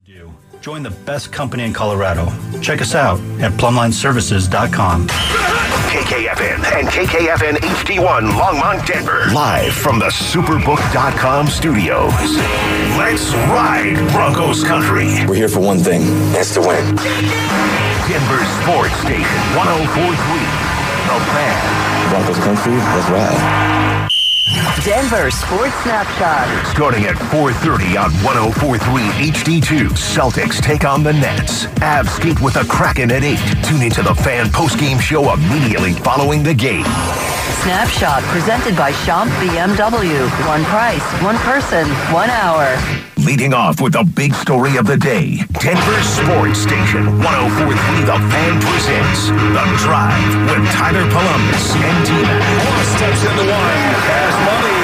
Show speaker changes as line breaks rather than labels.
Do. Join the best company in Colorado. Check us out at plumlineservices.com.
KKFN and KKFN HD1 Longmont, Denver. Live from the Superbook.com studios. Let's ride Broncos country.
We're here for one thing. That's to win.
Denver Sports Station 104.3. The Fan.
Broncos country, let's ride.
Denver Sports Snapshot.
Starting at 4:30 on 104.3 HD2. Celtics take on the Nets. Avs skate with the Kraken at 8. Tune into the Fan postgame show immediately following the game.
Snapshot presented by Champ BMW. One price, one person, 1 hour.
Leading off with the big story of the day. Denver Sports Station 104.3 The Fan presents The Drive with Tyler Polumbus and T-Mac.
Steps in the one. Cash money